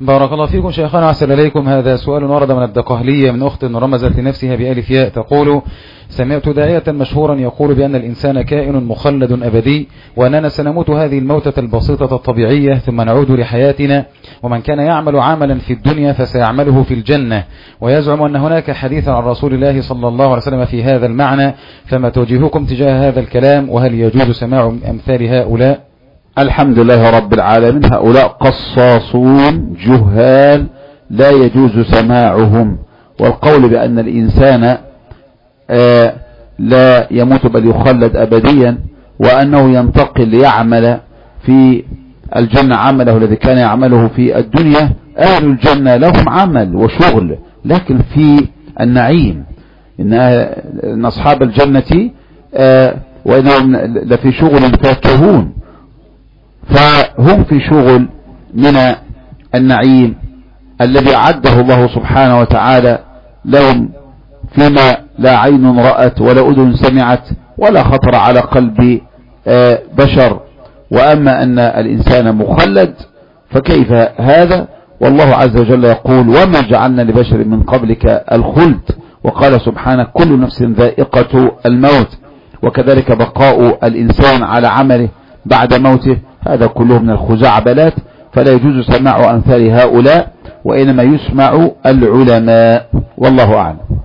بارك الله فيكم شيخنا وأحسن إليكم. هذا سؤال ورد من الدقهلية من أخت رمزت لنفسها بألف ياء تقول: سمعت داعية مشهورا يقول بأن الإنسان كائن مخلد أبدي، وأننا سنموت هذه الموتة البسيطة الطبيعية ثم نعود لحياتنا، ومن كان يعمل عملا في الدنيا فسيعمله في الجنة، ويزعم أن هناك حديثا عن رسول الله صلى الله عليه وسلم في هذا المعنى، فما توجيهكم تجاه هذا الكلام، وهل يجوز سماع أمثال هؤلاء؟ الحمد لله رب العالمين. هؤلاء قصاصون جهال لا يجوز سماعهم، والقول بأن الإنسان لا يموت بل يخلد أبديا، وأنه ينتقل ليعمل في الجنة عمله الذي كان يعمله في الدنيا. أهل الجنة لهم عمل وشغل، لكن في النعيم إن أصحاب الجنة وإنهم لفي شغل فاكهون، فهم في شغل من النعيم الذي عده الله سبحانه وتعالى لهم، فيما لا عين رأت ولا أذن سمعت ولا خطر على قلب بشر. وأما أن الإنسان مخلد فكيف هذا؟ والله عز وجل يقول: وما جعلنا لبشر من قبلك الخلد، وقال سبحانه: كل نفس ذائقة الموت، وكذلك بقاء الإنسان على عمله بعد موته. هذا كله من الخزعبلات، فلا يجوز سماع أمثال هؤلاء، وإنما يسمع العلماء، والله أعلم.